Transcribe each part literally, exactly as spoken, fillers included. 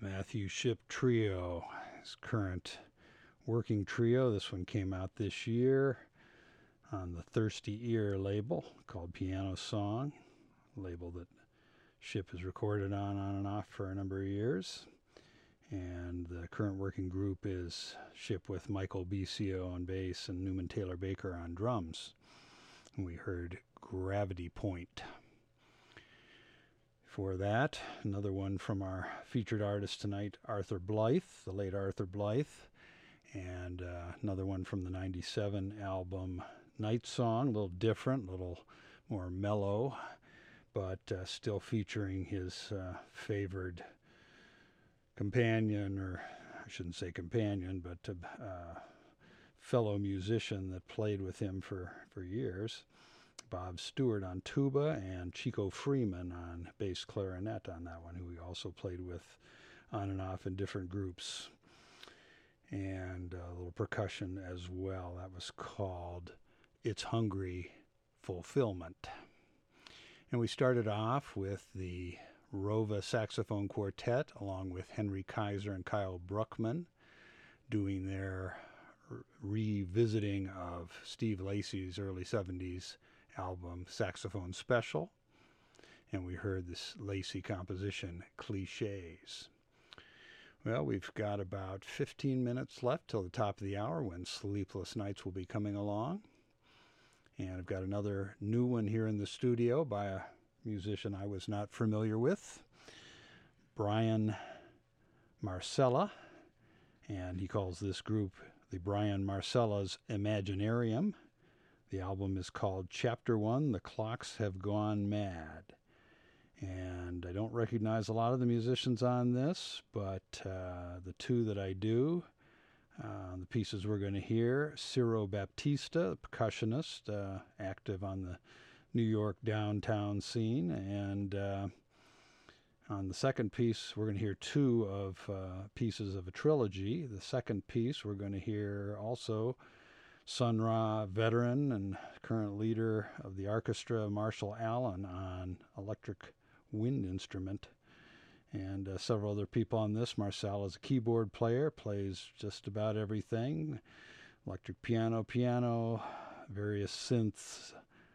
Matthew Shipp Trio, his current working trio. This one came out this year on the Thirsty Ear label called Piano Song, a label that Shipp has recorded on on and off for a number of years. And the current working group is Shipp with Michael Bisio on bass and Newman Taylor Baker on drums. And we heard Gravity Point. For that, another one from our featured artist tonight, Arthur Blythe, the late Arthur Blythe, and uh, another one from the ninety-seven album Night Song, a little different, a little more mellow, but uh, still featuring his uh, favored companion, or I shouldn't say companion, but a uh, fellow musician that played with him for, for years, Bob Stewart on tuba, and Chico Freeman on bass clarinet on that one, who he also played with on and off in different groups, and a little percussion as well. That was called It's Hungry Fulfillment. And we started off with the Rova Saxophone Quartet, along with Henry Kaiser and Kyle Bruckman, doing their revisiting of Steve Lacy's early seventies album Saxophone Special, and we heard this Lacy composition Clichés. Well, we've got about fifteen minutes left till the top of the hour when Sleepless Nights will be coming along, and I've got another new one here in the studio by a musician I was not familiar with, Brian Marcella, and he calls this group the Brian Marcella's Imaginarium. The album is called Chapter One, The Clocks Have Gone Mad. And I don't recognize a lot of the musicians on this, but uh, the two that I do, uh, the pieces we're going to hear, Ciro Baptista, the percussionist, uh, active on the New York downtown scene, and uh, on the second piece, we're going to hear two of uh, pieces of a trilogy. The second piece, we're going to hear also Sun Ra veteran and current leader of the orchestra, Marshall Allen, on electric wind instrument, and uh, several other people on this. Marcel is a keyboard player, plays just about everything, electric piano, piano, various synths,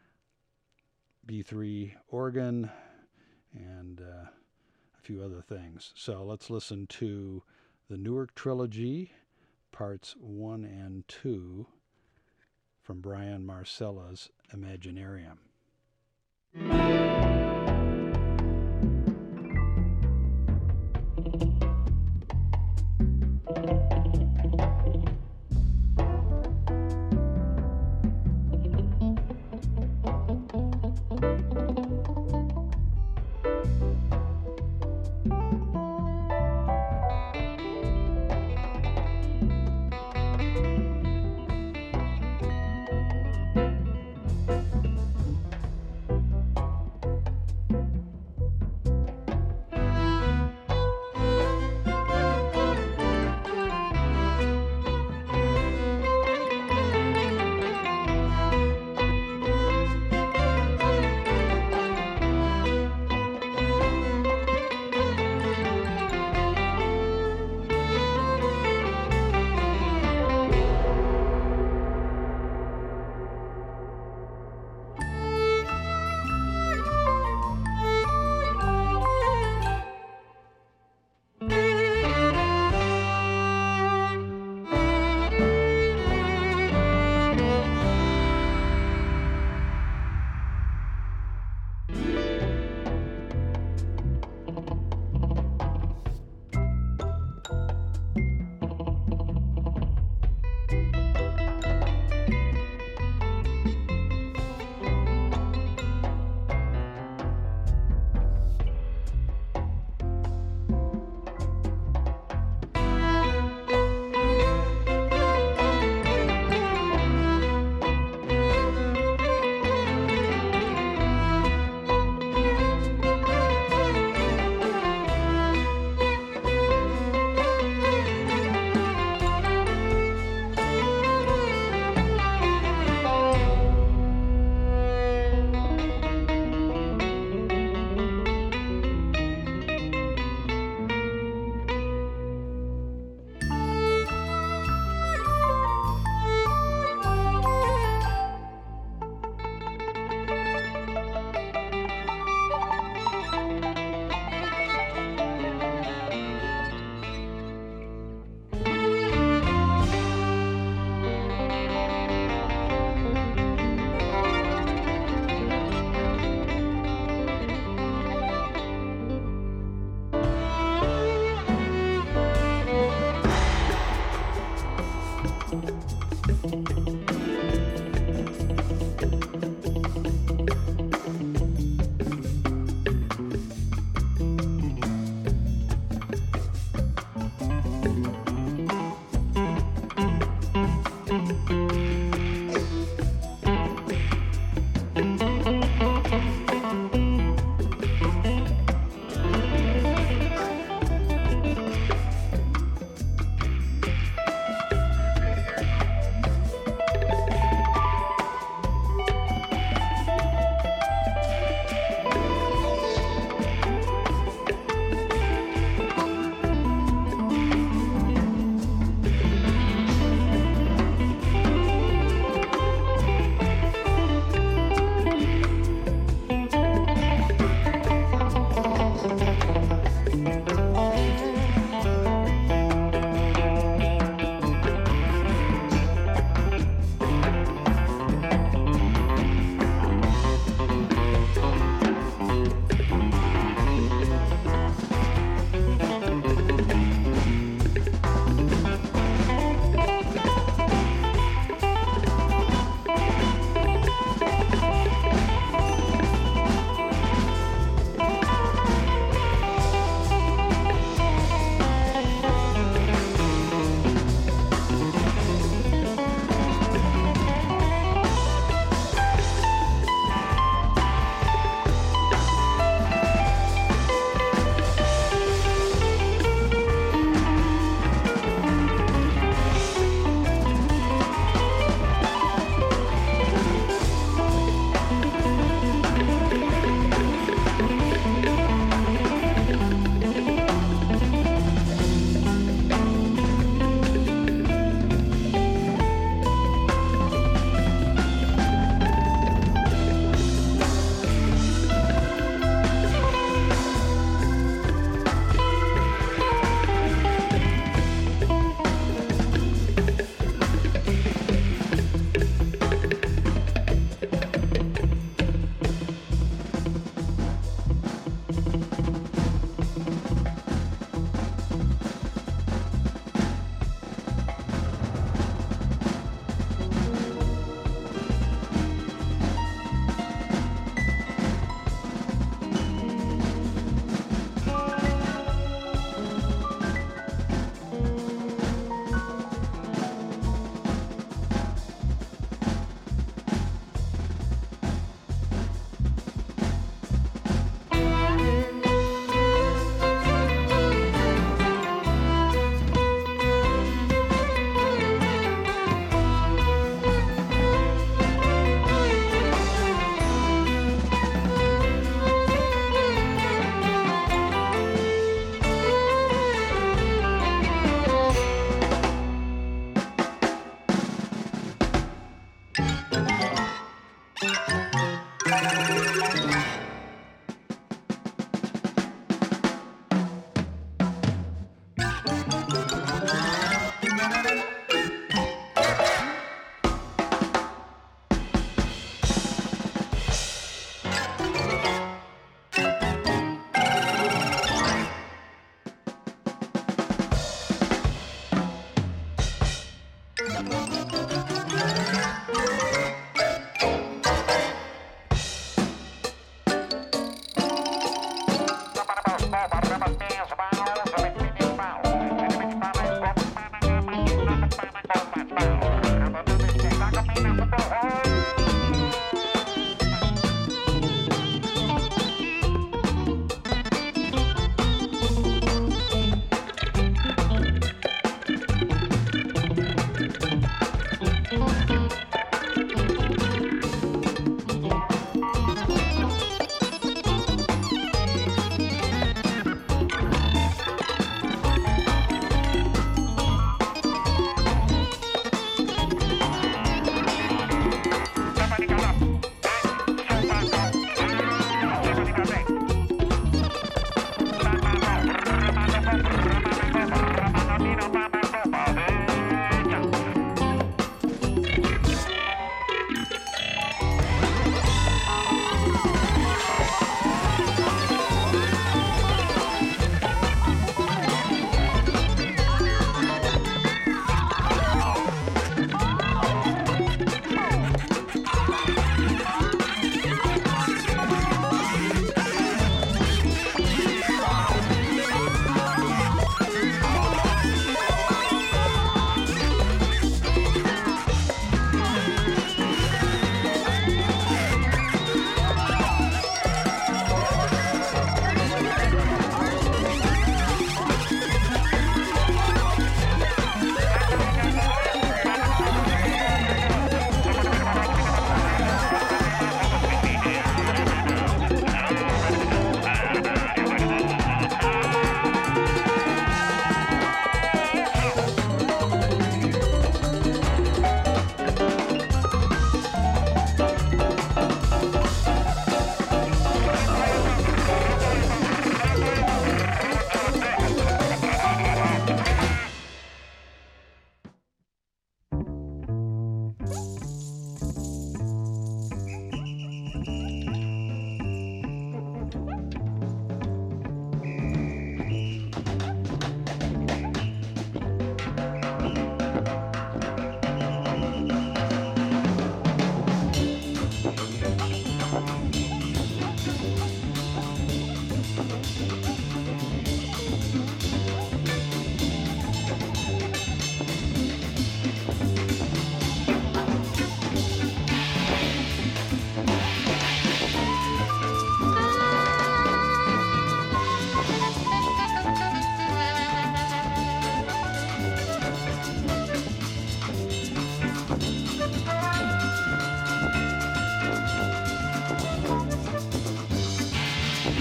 B three organ, and uh, a few other things. So let's listen to the Newark Trilogy, parts one and two, from Brian Marcella's Imaginarium.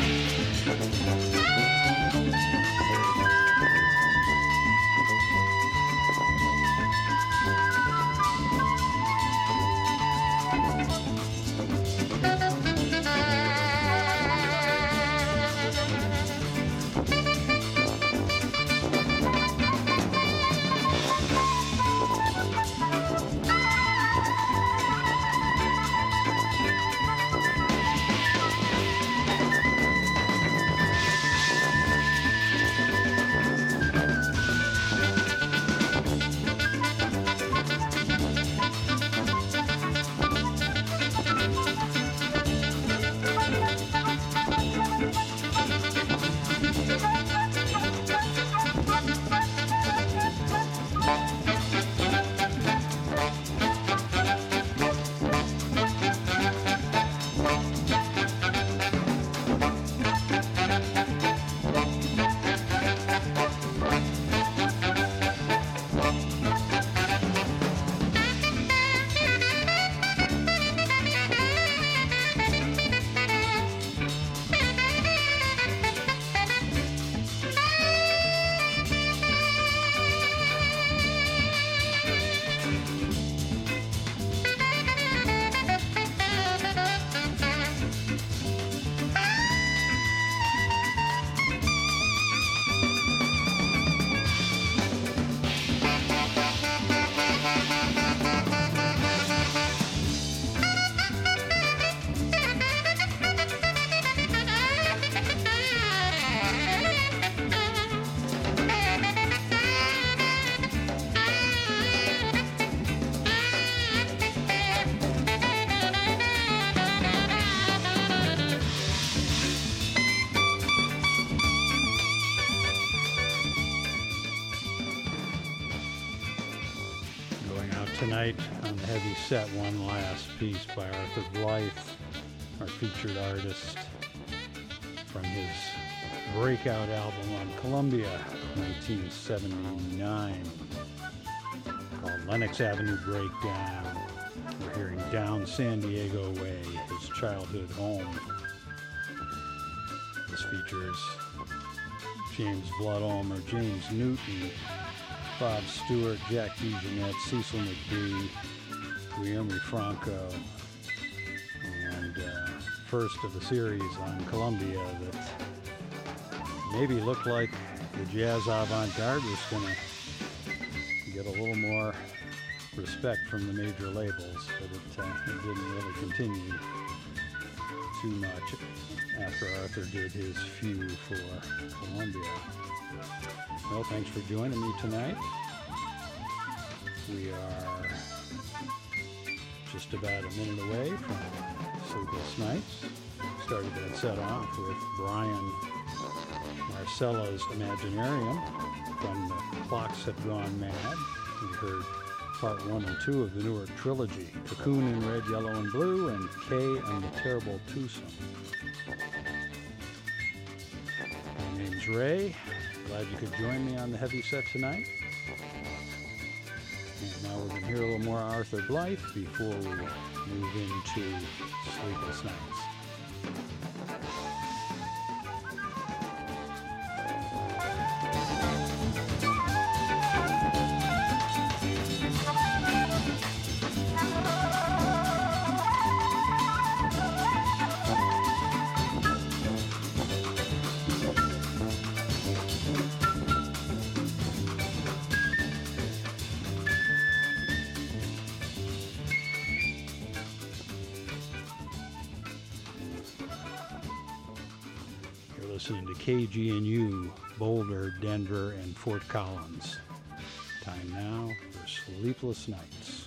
Tonight on the heavy set, one last piece by Arthur Blythe, our featured artist from his breakout album on Columbia, nineteen seventy-nine, called Lenox Avenue Breakdown. We're hearing Down San Diego Way, his childhood home. This features James Blood-Ulmer, James Newton, Bob Stewart, Jack DeJohnette, Cecil McBee, Guillermo Franco, and uh, first of the series on Columbia that maybe looked like the jazz avant-garde was going to get a little more respect from the major labels, but it, uh, it didn't really continue too much after Arthur did his few for Columbia. Well, thanks for joining me tonight. We are just about a minute away from Sleepless Nights. Started that set off with Brian Marcello's Imaginarium from The Clocks Have Gone Mad. We heard part one and two of the Newark trilogy, Cocoon in Red, Yellow, and Blue, and Kay and the Terrible Twosome. My name's Ray. Glad you could join me on the heavy set tonight. And now we're going to hear a little more Arthur Blythe before we move into Sleepless Nights. Listening to K G N U, Boulder, Denver, and Fort Collins. Time now for Sleepless Nights.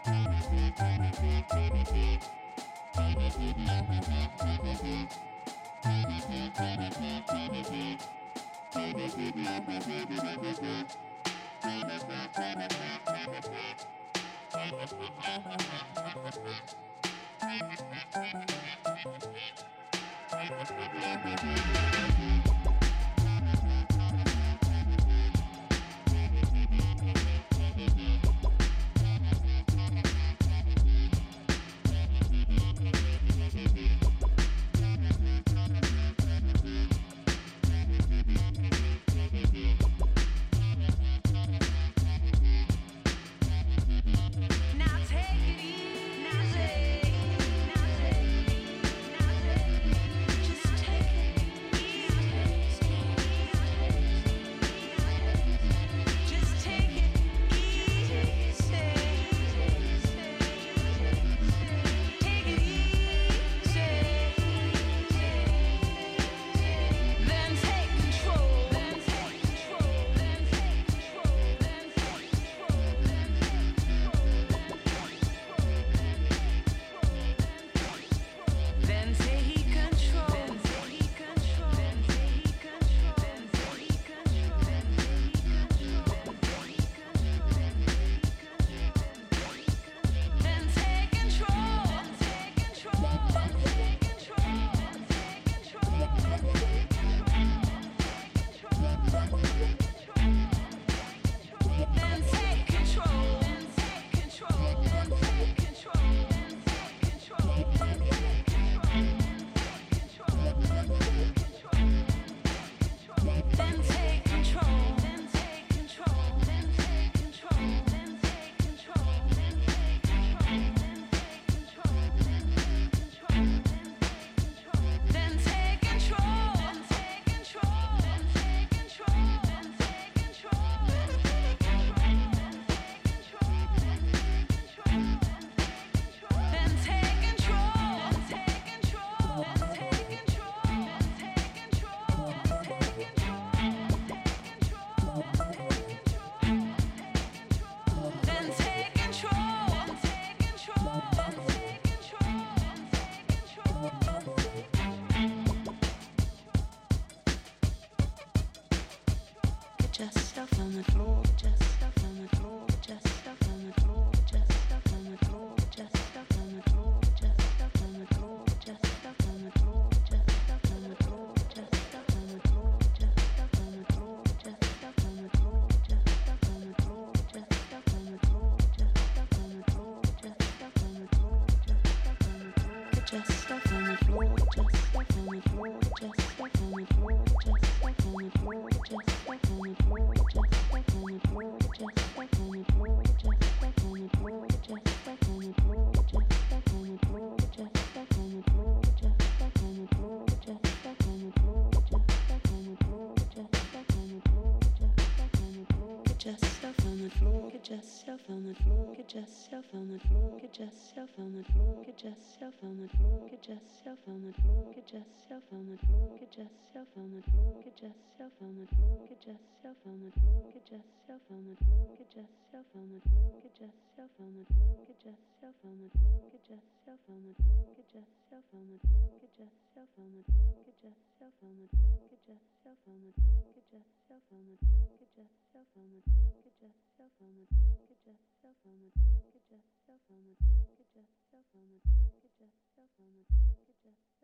Get yourself on the